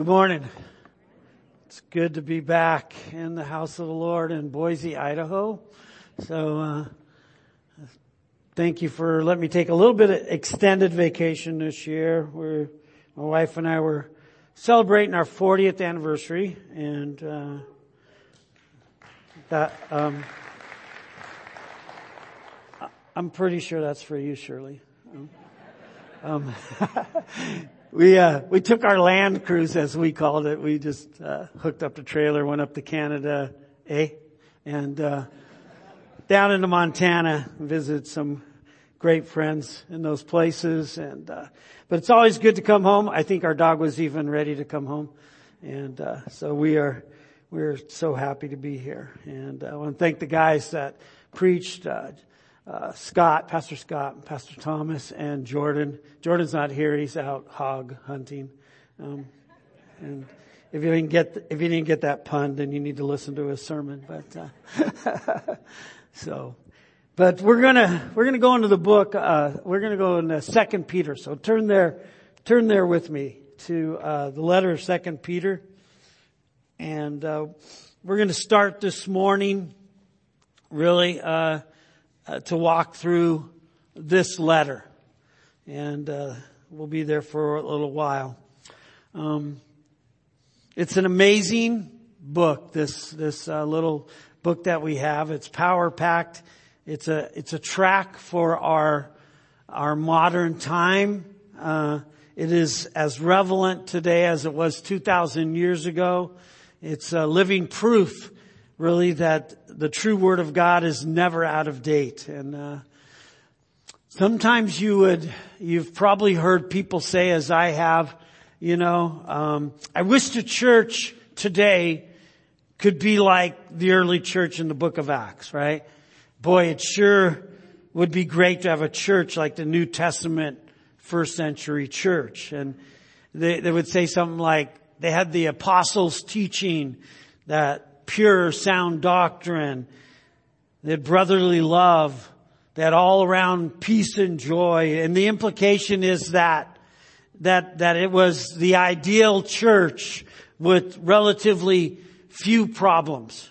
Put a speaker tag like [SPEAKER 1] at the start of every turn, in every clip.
[SPEAKER 1] Good morning. It's good to be back in the house of the Lord in Boise, Idaho. So, thank you for letting me take a little bit of extended vacation this year. My wife and I were celebrating our 40th anniversary, and I'm pretty sure that's for you, Shirley. We took our land cruise, as we called it. We just hooked up the trailer, went up to Canada, and down into Montana, visited some great friends in those places. But it's always good to come home. I think our dog was even ready to come home, and so we're so happy to be here. And I want to thank the guys that preached. Pastor Scott, and Pastor Thomas, and Jordan. Jordan's not here; he's out hog hunting. And if you didn't get that pun, then you need to listen to his sermon. But we're gonna go into the book. We're gonna go into 2 Peter. So turn there with me to the letter of 2 Peter, and we're gonna start this morning. Really. To walk through this letter, and we'll be there for a little while. It's an amazing book. This little book that we have. It's power packed. It's a track for our modern time. It is as relevant today as it was 2,000 years ago. It's a living proof, really, that the true Word of God is never out of date. And sometimes you've probably heard people say, as I have, I wish the church today could be like the early church in the book of Acts, right? Boy, it sure would be great to have a church like the New Testament first century church. And they would say something like, they had the apostles' teaching, that pure, sound doctrine. They had brotherly love. They had all around peace and joy. And the implication is that it was the ideal church with relatively few problems.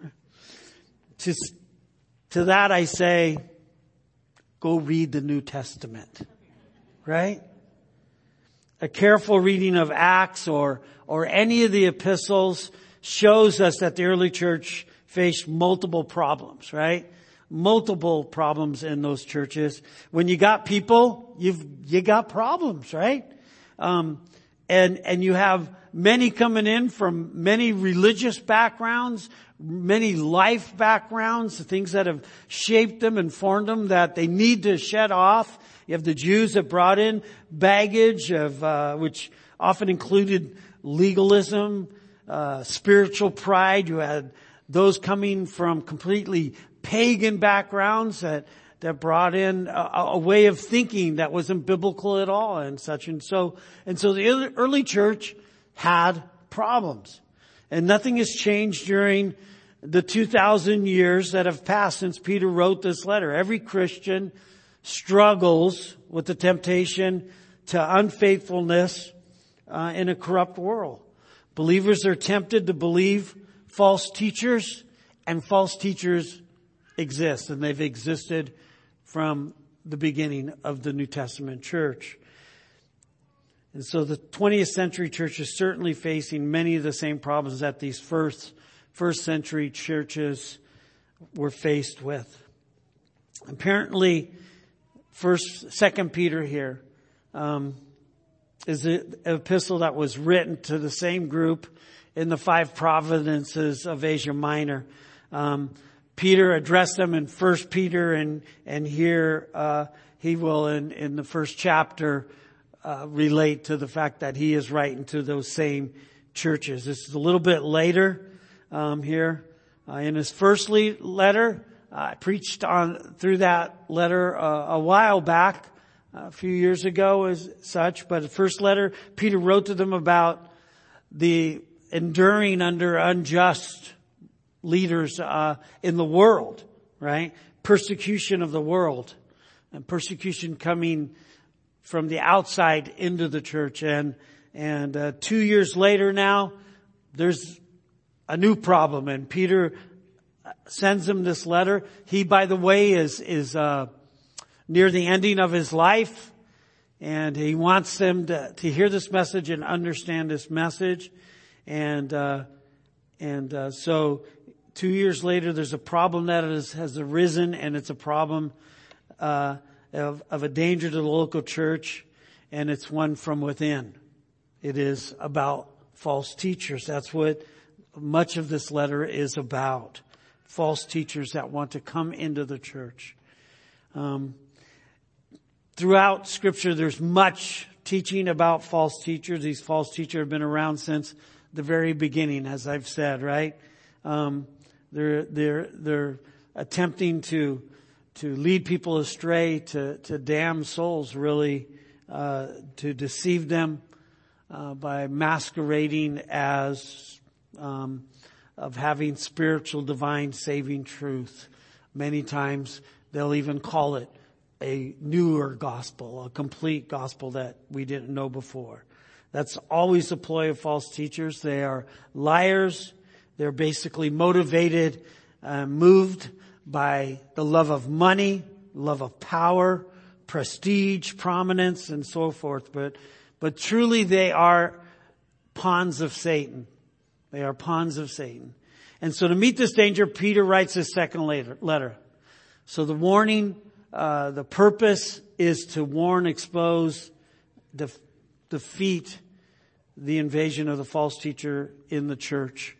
[SPEAKER 1] To that I say, go read the New Testament. Right? A careful reading of Acts or any of the epistles shows us that the early church faced multiple problems, right? Multiple problems in those churches. When you got people, you got problems, right? And you have many coming in from many religious backgrounds, many life backgrounds, the things that have shaped them and formed them that they need to shed off. You have the Jews that brought in baggage of, which often included legalism, spiritual pride. You had those coming from completely pagan backgrounds that brought in a way of thinking that wasn't biblical at all and such. And so the early church had problems, and nothing has changed during the 2,000 years that have passed since Peter wrote this letter. Every Christian struggles with the temptation to unfaithfulness in a corrupt world. Believers are tempted to believe false teachers, and false teachers exist, and they've existed from the beginning of the New Testament church. And so the 20th century church is certainly facing many of the same problems that these first century churches were faced with. Apparently, 2 Peter here, is an epistle that was written to the same group in the 5 provinces of Asia Minor. Peter addressed them in 1 Peter, and here he will, in the first chapter, relate to the fact that he is writing to those same churches. This is a little bit later here. In his first letter, I preached through that letter a while back, a few years ago as such. But the first letter, Peter wrote to them about the enduring under unjust leaders in the world, right? Persecution of the world, and persecution coming from the outside into the church. And And 2 years later now, there's a new problem, and Peter sends him this letter. He, by the way, is near the ending of his life, and he wants them to hear this message and understand this message. And so 2 years later, there's a problem that has arisen, and it's a problem of a danger to the local church, and it's one from within. It is about false teachers. That's what much of this letter is about. False teachers that want to come into the church. Throughout Scripture, there's much teaching about false teachers. These false teachers have been around since the very beginning, as I've said, right? They're attempting to lead people astray, to damn souls, really, to deceive them by masquerading as of having spiritual, divine, saving truth. Many times they'll even call it a newer gospel, a complete gospel that we didn't know before. That's always a ploy of false teachers. They are liars. They're basically motivated, moved by the love of money, love of power, prestige, prominence, and so forth. But truly they are pawns of Satan. They are pawns of Satan. And so to meet this danger, Peter writes his second letter. So the warning, the purpose is to warn, expose, defeat the invasion of the false teacher in the church.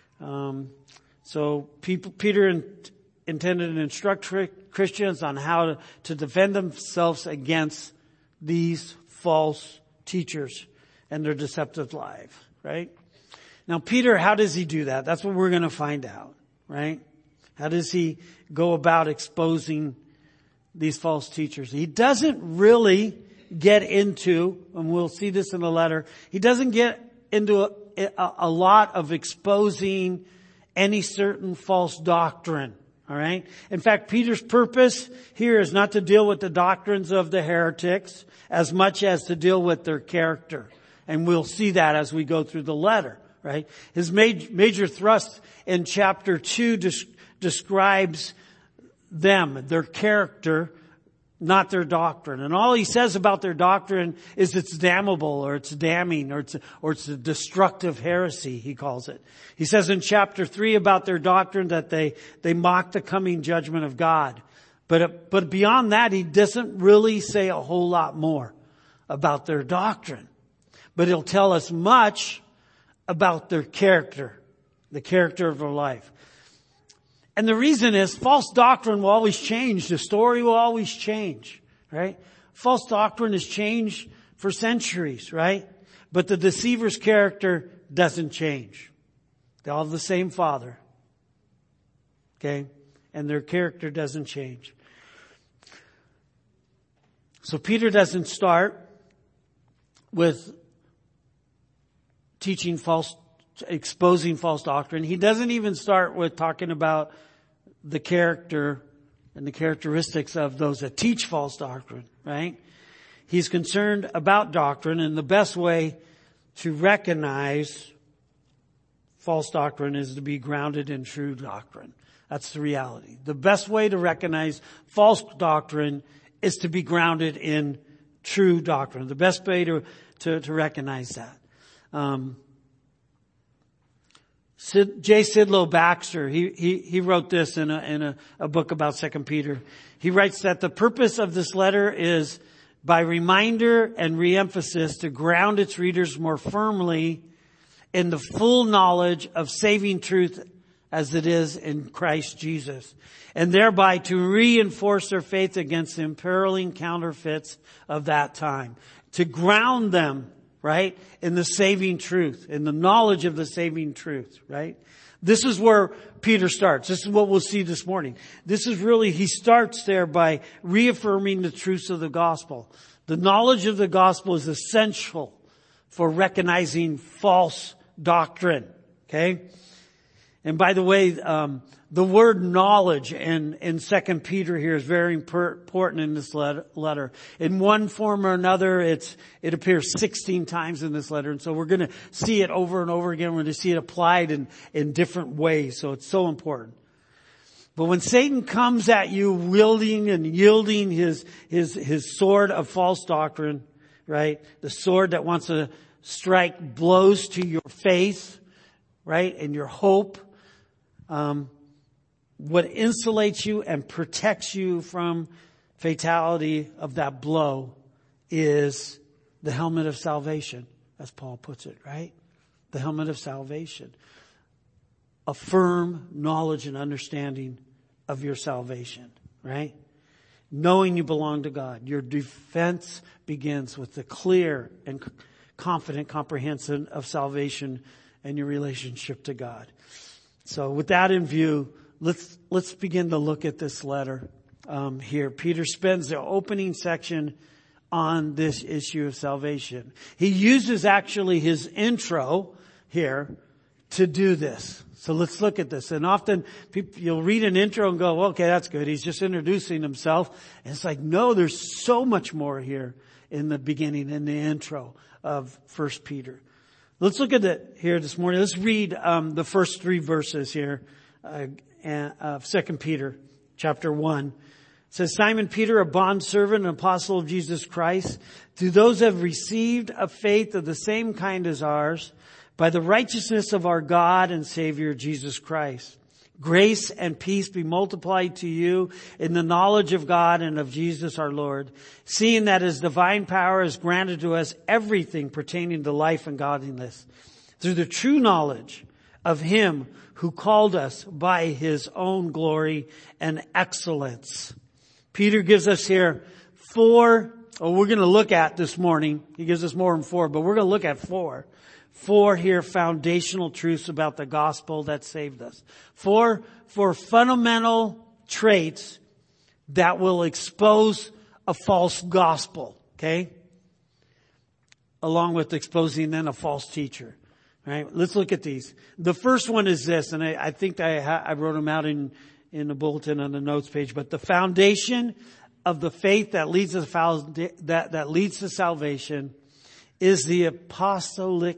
[SPEAKER 1] So Peter intended to instruct Christians on how to defend themselves against these false teachers and their deceptive life, right? Now, Peter, how does he do that? That's what we're going to find out, right? How does he go about exposing these false teachers? He doesn't really get into, and we'll see this in the letter, he doesn't get into a lot of exposing any certain false doctrine, all right? In fact, Peter's purpose here is not to deal with the doctrines of the heretics as much as to deal with their character. And we'll see that as we go through the letter, right? His major thrust in chapter 2 describes them, their character, not their doctrine. And all he says about their doctrine is it's damnable, or it's damning, or it's a destructive heresy, he calls it. He says in chapter 3 about their doctrine that they mock the coming judgment of God. But beyond that, he doesn't really say a whole lot more about their doctrine. But he'll tell us much about their character, the character of their life. And the reason is false doctrine will always change. The story will always change, right? False doctrine has changed for centuries, right? But the deceiver's character doesn't change. They all have the same father, okay? And their character doesn't change. So Peter doesn't start with exposing false doctrine. He doesn't even start with talking about the character and the characteristics of those that teach false doctrine, right? He's concerned about doctrine, and the best way to recognize false doctrine is to be grounded in true doctrine. That's the reality. The best way to recognize false doctrine is to be grounded in true doctrine. The best way to recognize that. J. Sidlow Baxter, he wrote this in a book about 2 Peter. He writes that the purpose of this letter is by reminder and reemphasis to ground its readers more firmly in the full knowledge of saving truth as it is in Christ Jesus, and thereby to reinforce their faith against the imperiling counterfeits of that time. To ground them, right, in the saving truth, in the knowledge of the saving truth, right? This is where Peter starts. This is what we'll see this morning. This is really, he starts there by reaffirming the truths of the gospel. The knowledge of the gospel is essential for recognizing false doctrine, okay? And by the way, the word knowledge in 2 Peter here is very important in this letter. In one form or another, it appears 16 times in this letter. And so we're going to see it over and over again. We're going to see it applied in different ways. So it's so important. But when Satan comes at you wielding and yielding his sword of false doctrine, right? The sword that wants to strike blows to your faith, right? And your hope. What insulates you and protects you from fatality of that blow is the helmet of salvation, as Paul puts it, right? The helmet of salvation. A firm knowledge and understanding of your salvation, right? Knowing you belong to God. Your defense begins with the clear and confident comprehension of salvation and your relationship to God. So with that in view, let's begin to look at this letter here. Peter spends the opening section on this issue of salvation. He uses actually his intro here to do this. So let's look at this. And often you'll read an intro and go, well, okay, that's good. He's just introducing himself. And it's like, no, there's so much more here in the beginning, in the intro of 1 Peter. Let's look at it here this morning. Let's read the first 3 verses here of 2 Peter chapter 1. It says, Simon Peter, a bondservant and apostle of Jesus Christ, to those who have received a faith of the same kind as ours, by the righteousness of our God and Savior Jesus Christ. Grace and peace be multiplied to you in the knowledge of God and of Jesus our Lord, seeing that His divine power has granted to us everything pertaining to life and godliness, through the true knowledge of Him who called us by His own glory and excellence. Peter gives us here we're going to look at this morning. He gives us more than 4, but we're going to look at 4 here foundational truths about the gospel that saved us. 4 fundamental traits that will expose a false gospel, okay? Along with exposing then a false teacher, right? Let's look at these. The first one is this, and I think I wrote them out in the bulletin on the notes page, but the foundation of the faith that leads that leads to salvation is the apostolic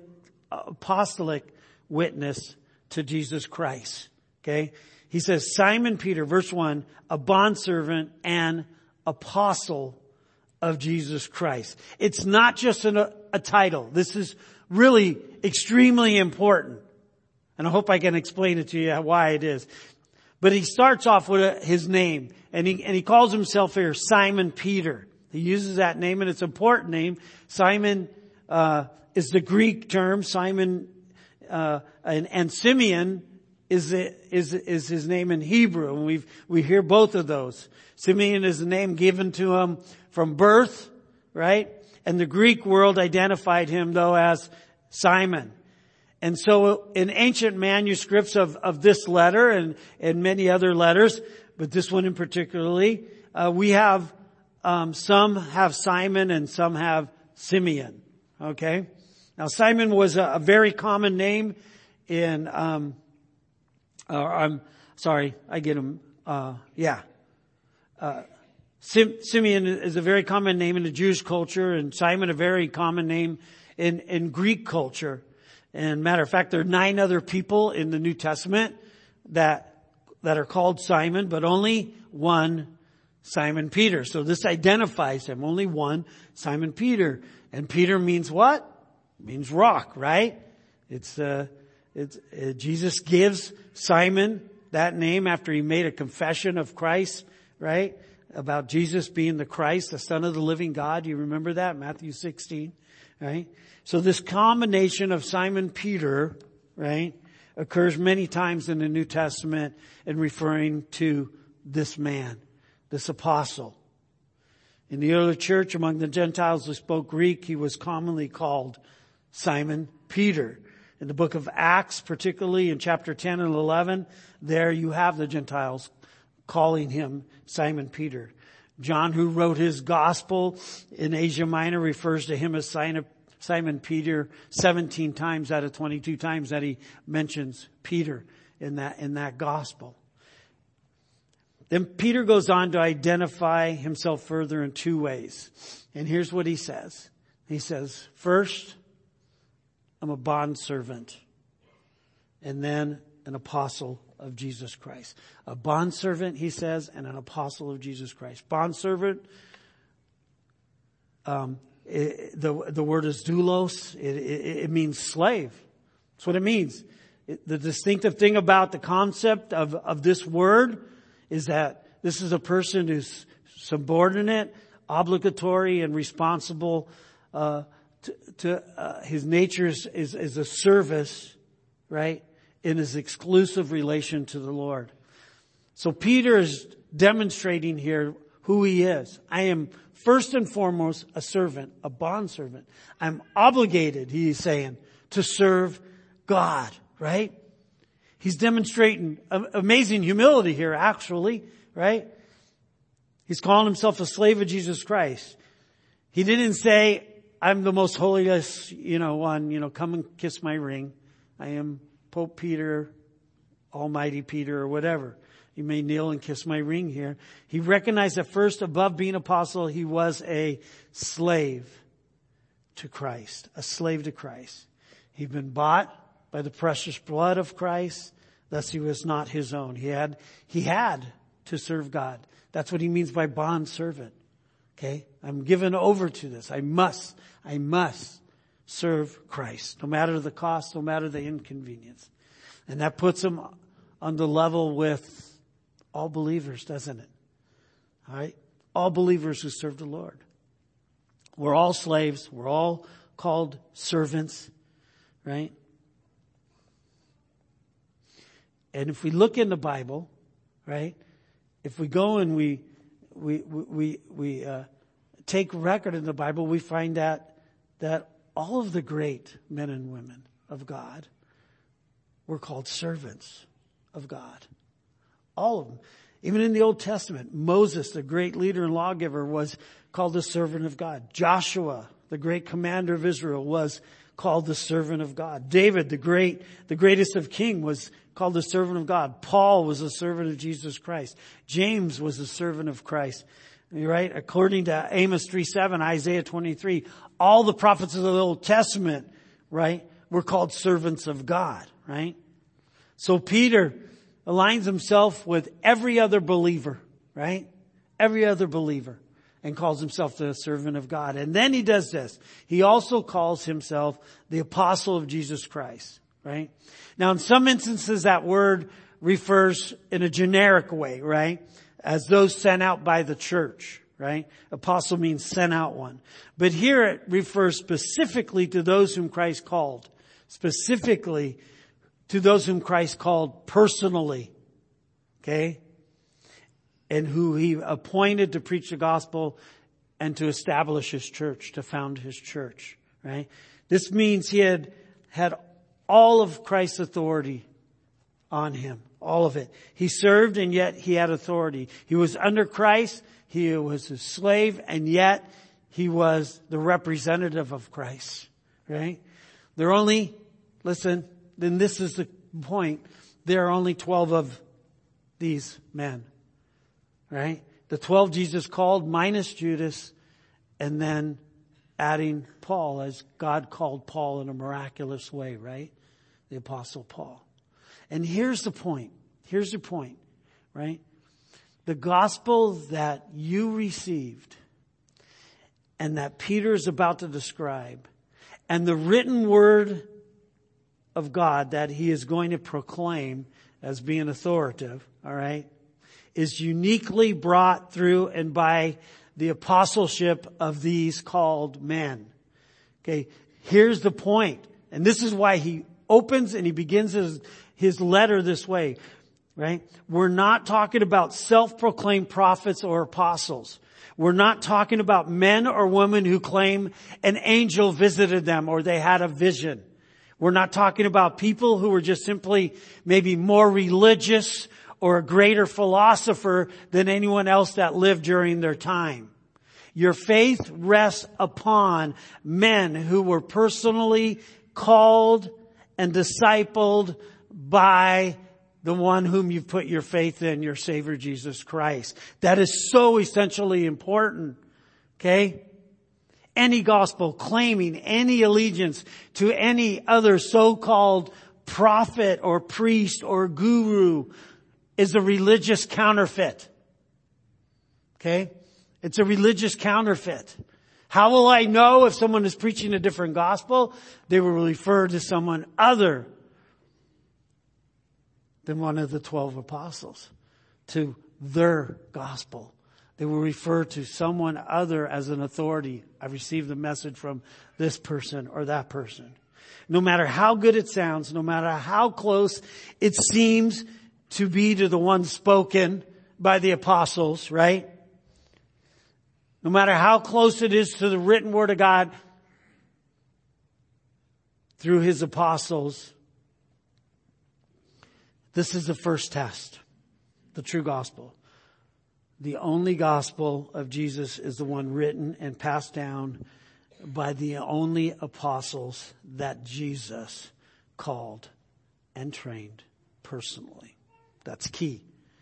[SPEAKER 1] witness to Jesus Christ. Okay. He says, Simon Peter, verse 1, a bondservant and apostle of Jesus Christ. It's not just a title. This is really extremely important. And I hope I can explain it to you why it is. But he starts off with his name, and he calls himself here Simon Peter. He uses that name, and it's an important name. Simon is the Greek term. Simon and Simeon is his name in Hebrew, and we hear both of those. Simeon is the name given to him from birth, right? And the Greek world identified him though as Simon. And so in ancient manuscripts of this letter and many other letters, but this one in particularly, we have some have Simon and some have Simeon. Okay. Now Simon was a very common name in, I'm sorry, I get him, Simeon is a very common name in the Jewish culture, and Simon a very common name in Greek culture. And matter of fact, there are 9 other people in the New Testament that are called Simon, but only one Simon Peter. So this identifies him. Only one Simon Peter. And Peter means what? It means rock, right? Jesus gives Simon that name after he made a confession of Christ, right? About Jesus being the Christ, the Son of the living God. You remember that? Matthew 16, right? So this combination of Simon Peter, right, occurs many times in the New Testament in referring to this man, this apostle. In the early church, among the Gentiles who spoke Greek, he was commonly called Simon Peter. In the book of Acts, particularly in chapter 10 and 11, there you have the Gentiles calling him Simon Peter. John, who wrote his gospel in Asia Minor, refers to him as Simon Peter 17 times out of 22 times that he mentions Peter in that gospel. Then Peter goes on to identify himself further in two ways. And here's what he says. He says, first, I'm a bondservant. And then an apostle of Jesus Christ. A bondservant, he says, and an apostle of Jesus Christ. Bondservant, the word is doulos. It means slave. That's what it means. The distinctive thing about the concept of this word is that this is a person who's subordinate, obligatory, and responsible to his nature is a service, right, in his exclusive relation to the Lord. So Peter is demonstrating here who he is. I am first and foremost a servant, a bondservant. I'm obligated, he's saying, to serve God, right? He's demonstrating amazing humility here, actually, right? He's calling himself a slave of Jesus Christ. He didn't say, I'm the most holiest, one, come and kiss my ring. I am Pope Peter, Almighty Peter, or whatever. You may kneel and kiss my ring here. He recognized that first, above being apostle, he was a slave to Christ, a slave to Christ. He'd been bought by the precious blood of Christ. Thus he was not his own. He had to serve God. That's what he means by bond servant. Okay? I'm given over to this. I must serve Christ. No matter the cost, no matter the inconvenience. And that puts him on the level with all believers, doesn't it? All right? All believers who serve the Lord. We're all slaves. We're all called servants. Right? And if we look in the Bible, right? If we go and we take record in the Bible, we find that all of the great men and women of God were called servants of God. All of them. Even in the Old Testament, Moses, the great leader and lawgiver, was called the servant of God. Joshua, the great commander of Israel, was called the servant of God. David, the greatest of kings, was called the servant of God. Paul was a servant of Jesus Christ. James was a servant of Christ. Right? According to Amos 3:7, Isaiah 23, all the prophets of the Old Testament, right, were called servants of God, right? So Peter aligns himself with every other believer, right? Every other believer, and calls himself the servant of God. And then he does this. He also calls himself the apostle of Jesus Christ, right? Now, in some instances, that word refers in a generic way, right? As those sent out by the church, right? Apostle means sent out one. But here it refers specifically to those whom Christ called. Specifically to those whom Christ called personally. Okay? And who he appointed to preach the gospel and to establish his church, to found his church, right? This means he had all of Christ's authority on him. All of it. He served and yet he had authority. He was under Christ. He was a slave and yet he was the representative of Christ, right? Listen, then this is the point. There are only 12 of these men. Right? The 12 Jesus called minus Judas and then adding Paul as God called Paul in a miraculous way, right? The apostle Paul. And here's the point. Here's the point, right? The gospel that you received and that Peter is about to describe and the written word of God that he is going to proclaim as being authoritative, all right, is uniquely brought through and by the apostleship of these called men. Okay, here's the point. And this is why he opens and he begins his letter this way, right? We're not talking about self-proclaimed prophets or apostles. We're not talking about men or women who claim an angel visited them or they had a vision. We're not talking about people who were just simply maybe more religious or a greater philosopher than anyone else that lived during their time. Your faith rests upon men who were personally called and discipled by the one whom you've put your faith in, your Savior Jesus Christ. That is so essentially important. Okay? Any gospel claiming any allegiance to any other so-called prophet or priest or guru is a religious counterfeit. Okay? It's a religious counterfeit. How will I know if someone is preaching a different gospel? They will refer to someone other than one of the 12 apostles, to their gospel. They will refer to someone other as an authority. I received the message from this person or that person. No matter how good it sounds, no matter how close it seems to be to the one spoken by the apostles, right? No matter how close it is to the written word of God through his apostles, this is the first test, the true gospel. The only gospel of Jesus is the one written and passed down by the only apostles that Jesus called and trained personally. That's key.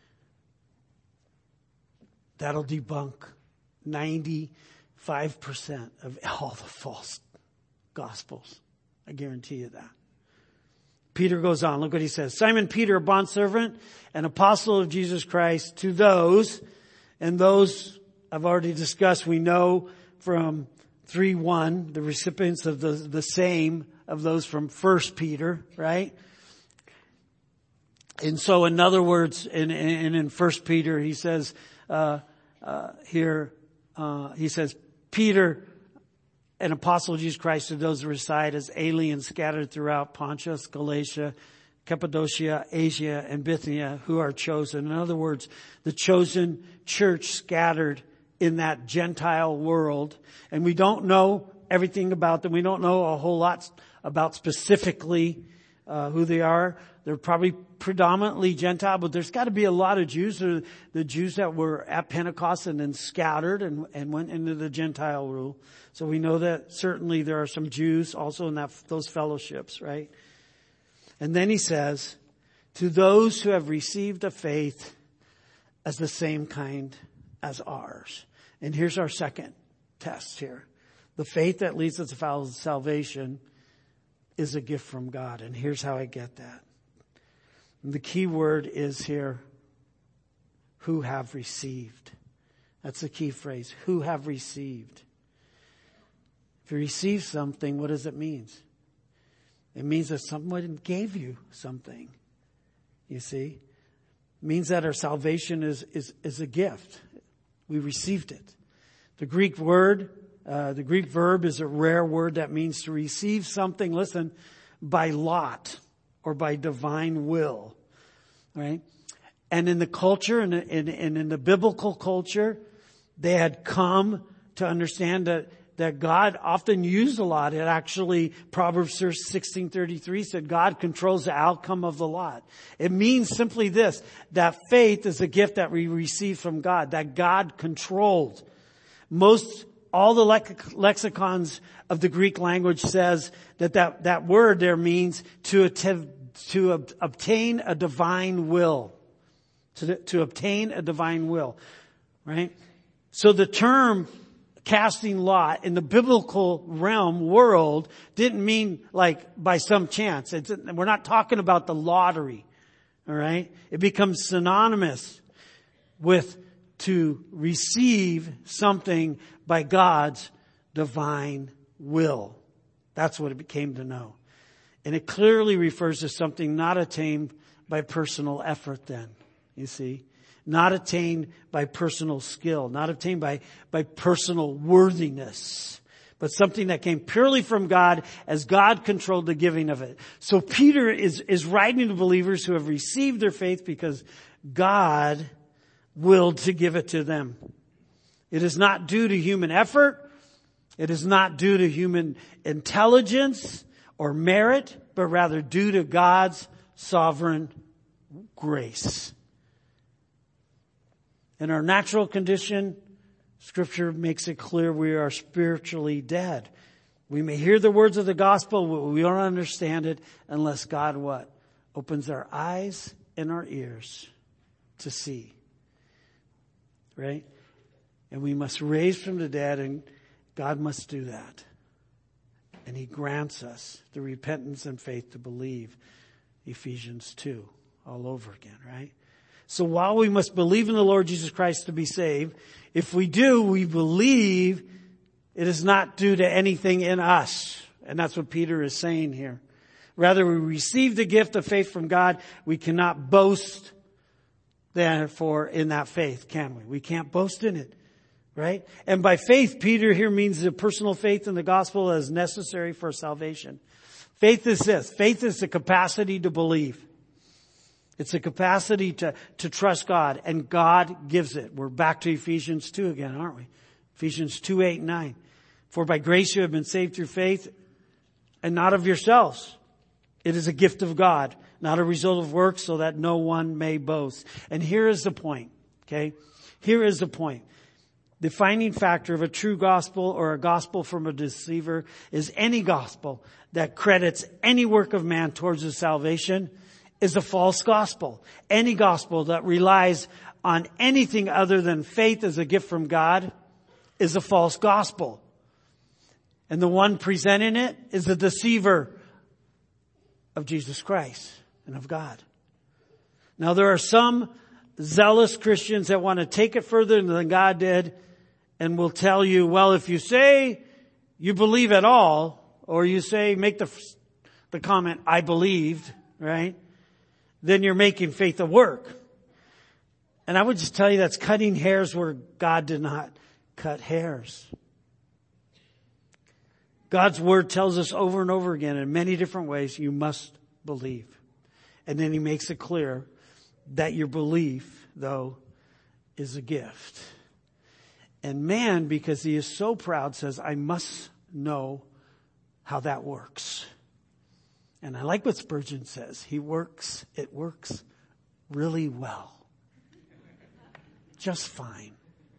[SPEAKER 1] That'll debunk 95% of all the false gospels. I guarantee you that. Peter goes on. Look what he says. Simon Peter, a bondservant and apostle of Jesus Christ, to those, and those I've already discussed, we know from 3:1, the recipients of the same of those from 1 Peter, right? And so in other words, in 1 Peter, he says, he says, Peter, an apostle of Jesus Christ, to those who reside as aliens scattered throughout Pontus, Galatia, Cappadocia, Asia, and Bithynia, who are chosen. In other words, the chosen church scattered in that Gentile world. And we don't know everything about them. We don't know a whole lot about specifically who they are. They're probably predominantly Gentile, but there's got to be a lot of Jews. The Jews that were at Pentecost and then scattered and went into the Gentile rule. So we know that certainly there are some Jews also in those fellowships, right? And then he says, to those who have received a faith as the same kind as ours. And here's our second test here. The faith that leads us to salvation is a gift from God. And here's how I get that. The key word is here, who have received. That's the key phrase, who have received. If you receive something, what does it mean? It means that someone gave you something. You see? It means that our salvation is a gift. We received it. The Greek verb is a rare word that means to receive something, listen, by lot or by divine will. Right? And in the culture, and in the biblical culture, they had come to understand that God often used a lot. It actually, Proverbs 16:33 said, God controls the outcome of the lot. It means simply this, that faith is a gift that we receive from God, that God controlled. All the lexicons of the Greek language says that word there means to obtain a divine will. To obtain a divine will. Right? So the term casting lot in the biblical world didn't mean like by some chance. We're not talking about the lottery. All right? It becomes synonymous with to receive something by God's divine will. That's what it came to know. And it clearly refers to something not attained by personal effort then, you see. Not attained by personal skill, not obtained by personal worthiness, but something that came purely from God as God controlled the giving of it. So Peter is writing to believers who have received their faith because God willed to give it to them. It is not due to human effort. It is not due to human intelligence or merit, but rather due to God's sovereign grace. In our natural condition, Scripture makes it clear we are spiritually dead. We may hear the words of the gospel, but we don't understand it unless God what? Opens our eyes and our ears to see. Right? And we must raise from the dead, and God must do that. And He grants us the repentance and faith to believe. Ephesians 2, all over again, right? So while we must believe in the Lord Jesus Christ to be saved, if we do, we believe it is not due to anything in us. And that's what Peter is saying here. Rather, we receive the gift of faith from God. We cannot boast, therefore, in that faith, can we? We can't boast in it, right? And by faith, Peter here means the personal faith in the gospel as necessary for salvation. Faith is this. Faith is the capacity to believe. It's the capacity to trust God, and God gives it. We're back to Ephesians 2 again, aren't we? Ephesians 2, 8, and 9. For by grace you have been saved through faith, and not of yourselves. It is a gift of God, not a result of works, so that no one may boast. And here is the point, okay? Here is the point. The defining factor of a true gospel or a gospel from a deceiver is any gospel that credits any work of man towards his salvation is a false gospel. Any gospel that relies on anything other than faith as a gift from God is a false gospel. And the one presenting it is a deceiver of Jesus Christ and of God. Now there are some zealous Christians that want to take it further than God did and will tell you, well, if you say you believe at all, or you say, make the comment, I believed, right? Then you're making faith a work. And I would just tell you that's cutting hairs where God did not cut hairs. God's word tells us over and over again in many different ways, you must believe. And then He makes it clear that your belief, though, is a gift. And man, because he is so proud, says, I must know how that works. And I like what Spurgeon says. It works really well. Just fine.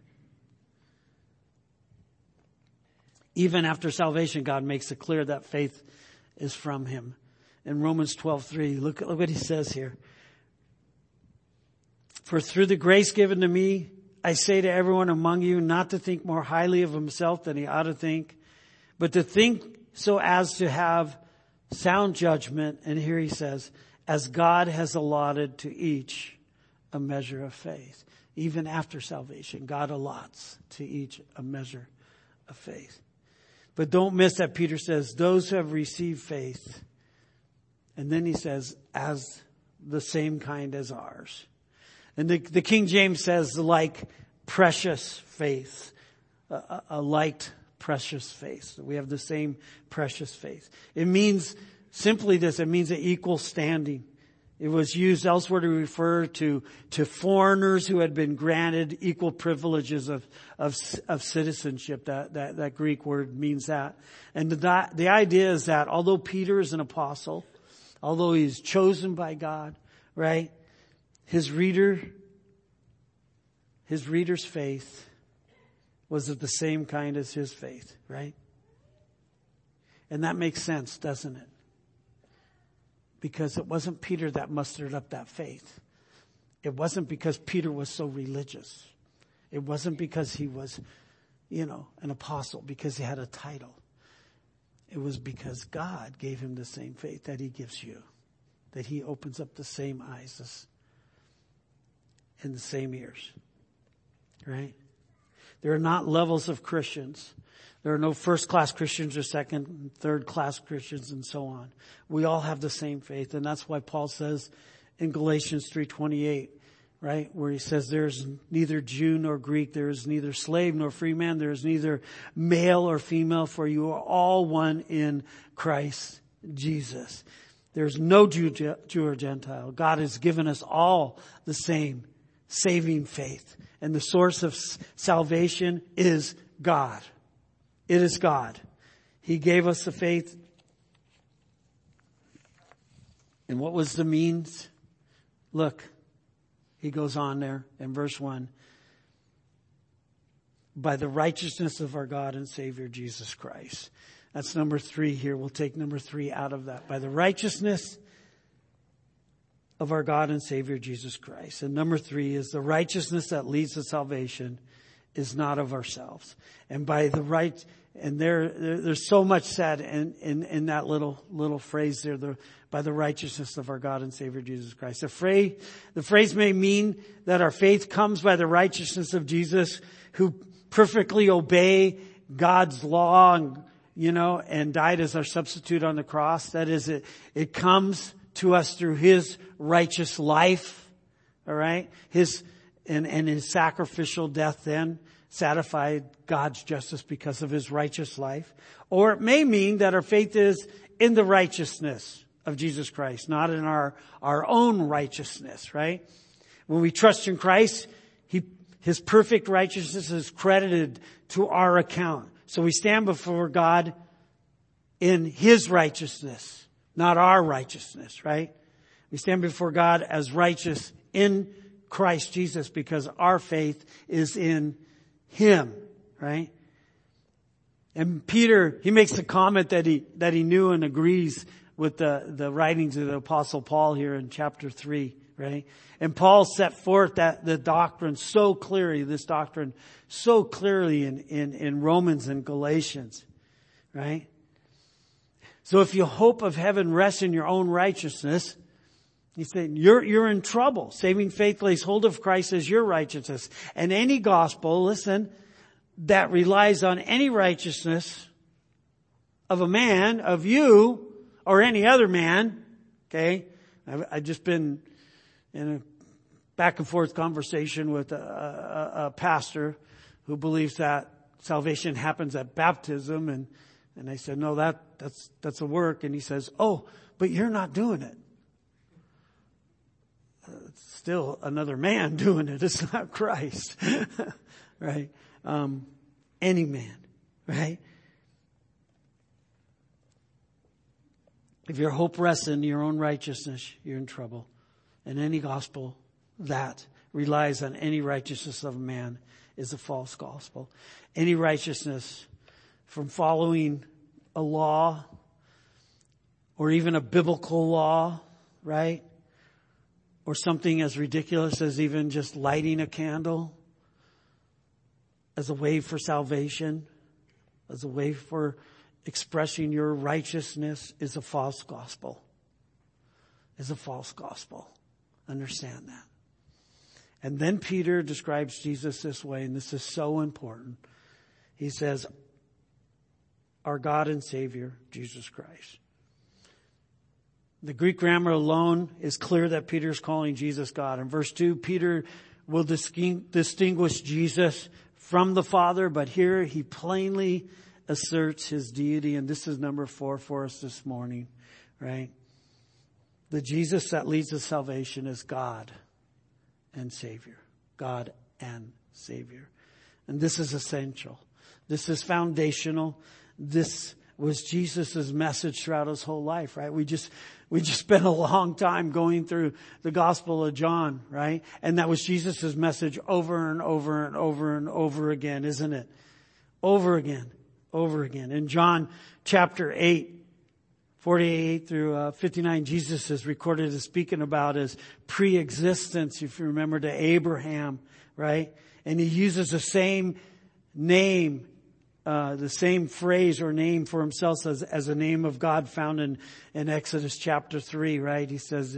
[SPEAKER 1] Even after salvation, God makes it clear that faith is from Him. In Romans 12:3, look what he says here. For through the grace given to me, I say to everyone among you not to think more highly of himself than he ought to think, but to think so as to have sound judgment. And here he says, as God has allotted to each a measure of faith. Even after salvation, God allots to each a measure of faith. But don't miss that Peter says, those who have received faith. And then he says, as the same kind as ours. And the King James says, like precious faith. A like precious faith. We have the same precious faith. It means simply this. It means an equal standing. It was used elsewhere to refer to foreigners who had been granted equal privileges of citizenship. That Greek word means that. And the idea is that although Peter is an apostle, although he's chosen by God, right? His reader's faith was of the same kind as his faith, right? And that makes sense, doesn't it? Because it wasn't Peter that mustered up that faith. It wasn't because Peter was so religious. It wasn't because he was, an apostle, because he had a title. It was because God gave him the same faith that He gives you. That He opens up the same eyes and the same ears. Right? There are not levels of Christians. There are no first-class Christians or second, third-class Christians and so on. We all have the same faith. And that's why Paul says in Galatians 3:28, right, where he says there's neither Jew nor Greek, there is neither slave nor free man, there is neither male or female, for you are all one in Christ Jesus. There's no Jew or Gentile. God has given us all the same saving faith. And the source of salvation is God. It is God. He gave us the faith. And what was the means? Look, he goes on there in verse 1. By the righteousness of our God and Savior Jesus Christ. That's number 3 here. We'll take number 3 out of that. By the righteousness of our God and Savior Jesus Christ. And number 3 is the righteousness that leads to salvation is not of ourselves. And by the right, and there's so much said in that little phrase there, by the righteousness of our God and Savior Jesus Christ. The phrase may mean that our faith comes by the righteousness of Jesus, who perfectly obey God's law and died as our substitute on the cross. That is, it comes to us through His righteous life. All right? His sacrificial death then satisfied God's justice because of His righteous life. Or it may mean that our faith is in the righteousness of Jesus Christ, not in our own righteousness, right? When we trust in Christ, His perfect righteousness is credited to our account. So we stand before God in His righteousness, not our righteousness, right? We stand before God as righteous in Christ Jesus because our faith is in Him, right? And Peter, he makes a comment that he knew and agrees with the writings of the Apostle Paul here in chapter 3, right? And Paul set forth the doctrine so clearly in Romans and Galatians, right? So if your hope of heaven rests in your own righteousness, he said, you're in trouble. Saving faith lays hold of Christ as your righteousness. And any gospel, listen, that relies on any righteousness of a man, of you, or any other man, okay? I've just been in a back and forth conversation with a pastor who believes that salvation happens at baptism, and I said, no, that's a work. And he says, oh, but you're not doing it. It's still another man doing it. It's not Christ. Right? Any man. Right? If your hope rests in your own righteousness, you're in trouble. And any gospel that relies on any righteousness of a man is a false gospel. Any righteousness from following a law or even a biblical law, right? Or something as ridiculous as even just lighting a candle as a way for salvation, as a way for expressing your righteousness is a false gospel. Is a false gospel. Understand that. And then Peter describes Jesus this way, and this is so important. He says, our God and Savior, Jesus Christ. The Greek grammar alone is clear that Peter is calling Jesus God. In verse 2, Peter will distinguish Jesus from the Father, but here he plainly asserts His deity, and this is number 4 for us this morning, right? The Jesus that leads to salvation is God and Savior. God and Savior. And this is essential. This is foundational. This was Jesus' message throughout His whole life, right? We just spent a long time going through the Gospel of John, right? And that was Jesus' message over and over and over and over again, isn't it? Over again. Over again. In John chapter 8, 48 through 59, Jesus is recorded as speaking about His pre-existence, if you remember, to Abraham, right? And He uses the same name, the same phrase or name for Himself as a name of God found in Exodus chapter 3, right? He says,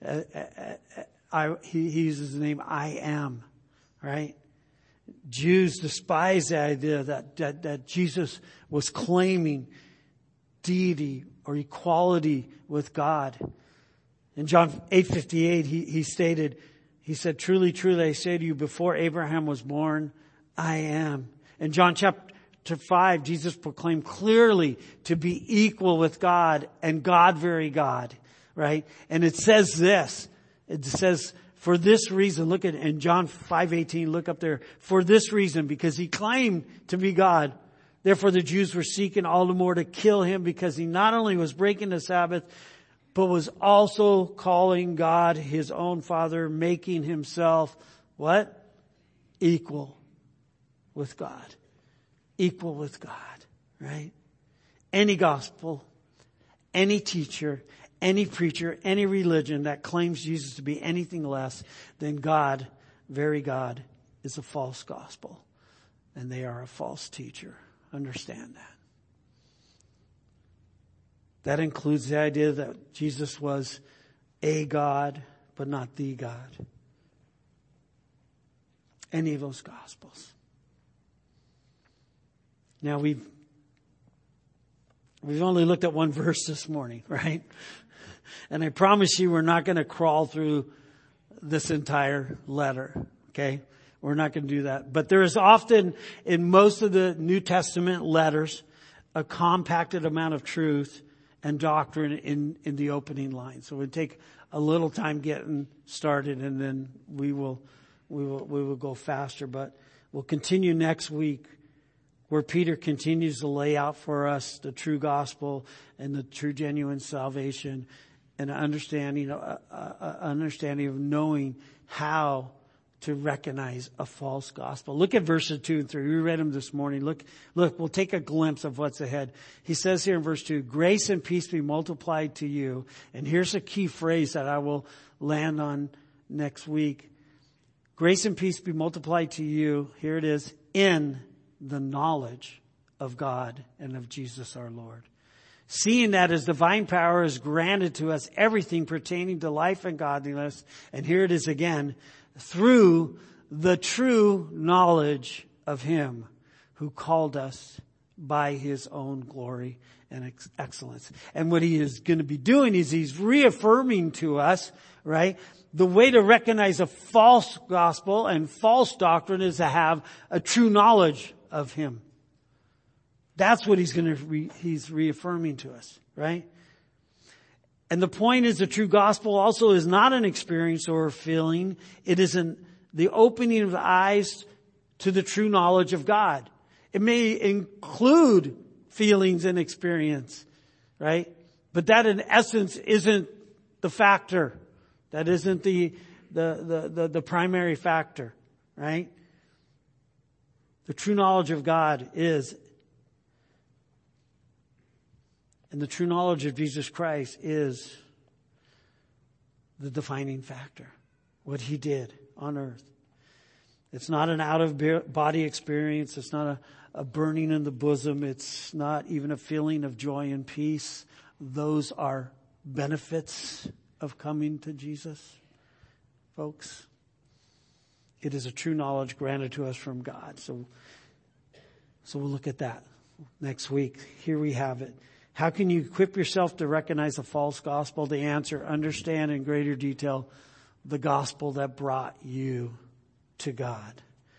[SPEAKER 1] he uses the name I am, right? Jews despise the idea that Jesus was claiming deity or equality with God. In John 8:58, he said, truly, truly, I say to you, before Abraham was born, I am. In John chapter 5, Jesus proclaimed clearly to be equal with God and God very God, right? And it says this, it says, for this reason, look at in John 5:18, look up there. For this reason, because He claimed to be God. Therefore the Jews were seeking all the more to kill Him because He not only was breaking the Sabbath, but was also calling God His own Father, making Himself, what? Equal with God. Equal with God, right? Any gospel, any teacher, any preacher, any religion that claims Jesus to be anything less than God, very God, is a false gospel. And they are a false teacher. Understand that. That includes the idea that Jesus was a God, but not the God. Any of those gospels. Now we've only looked at one verse this morning, right? And I promise you we're not going to crawl through this entire letter, okay? We're not going to do that. But there is often in most of the New Testament letters a compacted amount of truth and doctrine in the opening line. So we'll take a little time getting started, and then we will go faster. But we'll continue next week, where Peter continues to lay out for us the true gospel and the true genuine salvation, and an understanding of knowing how to recognize a false gospel. Look at verses 2 and 3. We read them this morning. Look, we'll take a glimpse of what's ahead. He says here in verse 2, grace and peace be multiplied to you. And here's a key phrase that I will land on next week. Grace and peace be multiplied to you. Here it is. In the knowledge of God and of Jesus our Lord. Seeing that His divine power has granted to us everything pertaining to life and godliness. And here it is again. Through the true knowledge of Him who called us by His own glory and excellence. And what He is going to be doing is He's reaffirming to us, right? The way to recognize a false gospel and false doctrine is to have a true knowledge of Him. That's what He's reaffirming to us, right? And the point is, the true gospel also is not an experience or a feeling. It is the opening of the eyes to the true knowledge of God. It may include feelings and experience, right? But that in essence isn't the factor. That isn't the primary factor, right? The true knowledge of God is, and the true knowledge of Jesus Christ is the defining factor. What He did on earth. It's not an out-of-body experience. It's not a burning in the bosom. It's not even a feeling of joy and peace. Those are benefits of coming to Jesus, folks. It is a true knowledge granted to us from God. So we'll look at that next week. Here we have it. How can you equip yourself to recognize a false gospel? The answer, understand in greater detail the gospel that brought you to God.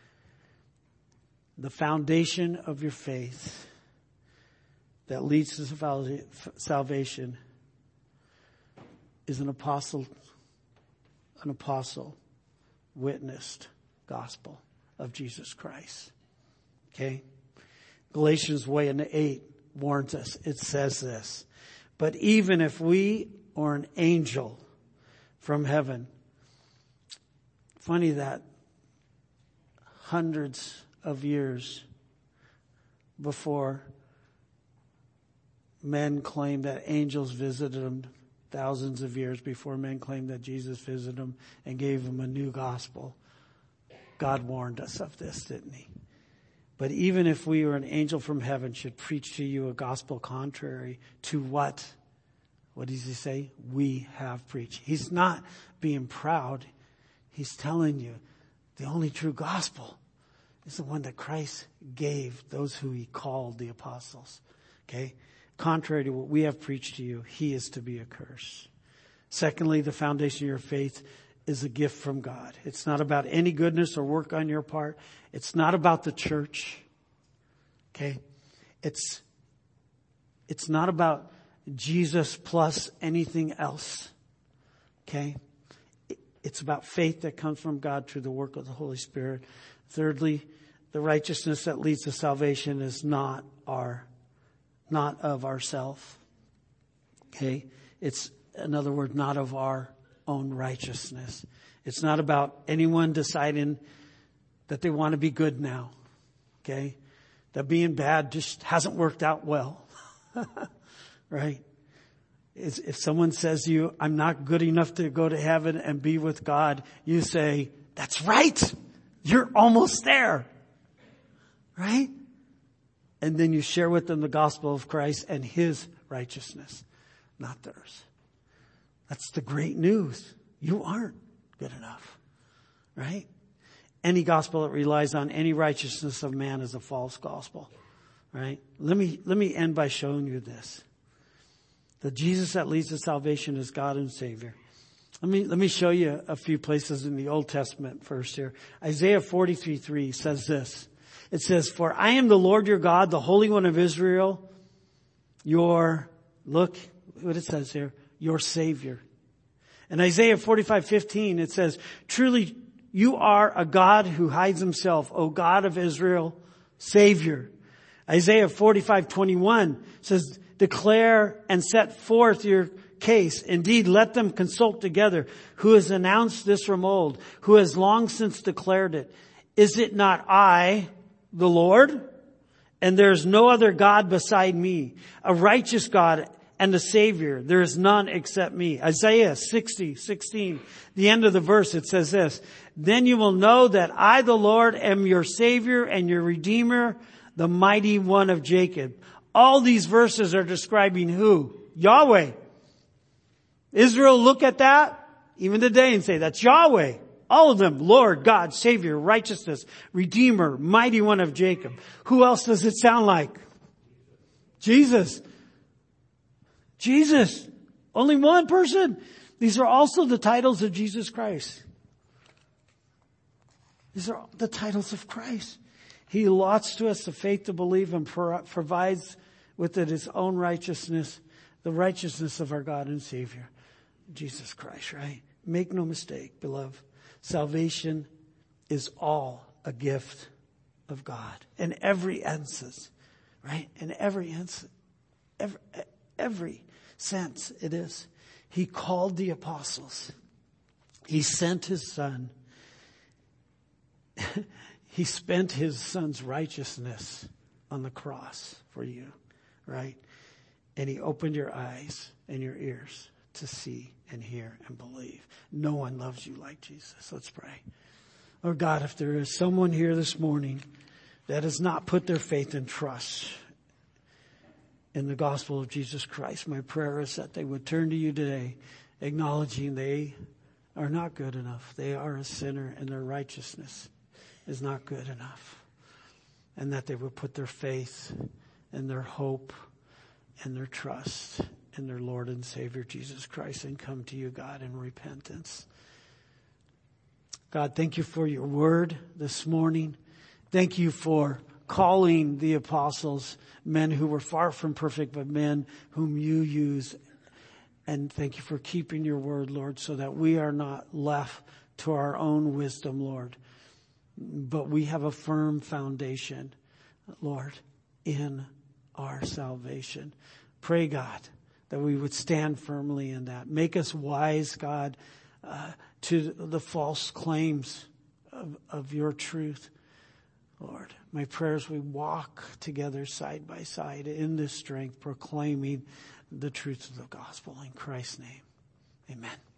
[SPEAKER 1] The foundation of your faith that leads to salvation is an apostle witnessed gospel of Jesus Christ. Okay? Galatians 1:8 warns us. It says this, but even if we or an angel from heaven, funny that hundreds of years before men claimed that angels visited them, thousands of years before men claimed that Jesus visited them and gave them a new gospel, God warned us of this, didn't He? But even if we or an angel from heaven should preach to you a gospel contrary to what does He say? We have preached. He's not being proud. He's telling you the only true gospel is the one that Christ gave those who He called the apostles. Okay? Contrary to what we have preached to you, he is to be accursed. Secondly, the foundation of your faith is a gift from God. It's not about any goodness or work on your part. It's not about the church. Okay? It's not about Jesus plus anything else. Okay? It's about faith that comes from God through the work of the Holy Spirit. Thirdly, the righteousness that leads to salvation is not of ourself. Okay? It's, in other words, not of our own righteousness. It's not about anyone deciding that they want to be good now. Okay? That being bad just hasn't worked out well. Right? if someone says to you, I'm not good enough to go to heaven and be with God, you say, that's right. You're almost there. Right? And then you share with them the gospel of Christ and His righteousness, not theirs. That's the great news. You aren't good enough. Right? Any gospel that relies on any righteousness of man is a false gospel. Right? Let me end by showing you this. The Jesus that leads to salvation is God and Savior. Let me show you a few places in the Old Testament first here. Isaiah 43:3 says this. It says, for I am the Lord your God, the Holy One of Israel, look what it says here, your Savior. In Isaiah 45:15 it says, truly you are a God who hides himself, O God of Israel, Savior. Isaiah 45:21 says, declare and set forth your case. Indeed, let them consult together. Who has announced this from old? Who has long since declared it? Is it not I, the Lord? And there is no other God beside me, a righteous God and a Savior. There is none except me. Isaiah 60:16, the end of the verse, it says this. Then you will know that I, the Lord, am your Savior and your Redeemer, the mighty one of Jacob. All these verses are describing who? Yahweh. Israel look at that even today and say, that's Yahweh. All of them, Lord, God, Savior, righteousness, Redeemer, mighty one of Jacob. Who else does it sound like? Jesus. Jesus. Only one person. These are also the titles of Jesus Christ. These are the titles of Christ. He allots to us the faith to believe and provides with it His own righteousness, the righteousness of our God and Savior, Jesus Christ, right? Make no mistake, beloved. Salvation is all a gift of God in every instance, right? In every instance, every sense it is. He called the apostles. He sent His Son. He spent His Son's righteousness on the cross for you, right? And He opened your eyes and your ears to see and hear and believe. No one loves you like Jesus. Let's pray. Lord God, if there is someone here this morning that has not put their faith and trust in the gospel of Jesus Christ, my prayer is that they would turn to you today, acknowledging they are not good enough. They are a sinner and their righteousness is not good enough. And that they would put their faith and their hope and their trust in their Lord and Savior Jesus Christ and come to you, God, in repentance. God, thank you for your word this morning. Thank you for calling the apostles men who were far from perfect, but men whom you use. And thank you for keeping your word, Lord, so that we are not left to our own wisdom, Lord, but we have a firm foundation, Lord, in our salvation. Pray, God, that we would stand firmly in that. Make us wise, God, to the false claims of your truth. Lord, my prayers, we walk together side by side in this strength, proclaiming the truth of the gospel in Christ's name. Amen.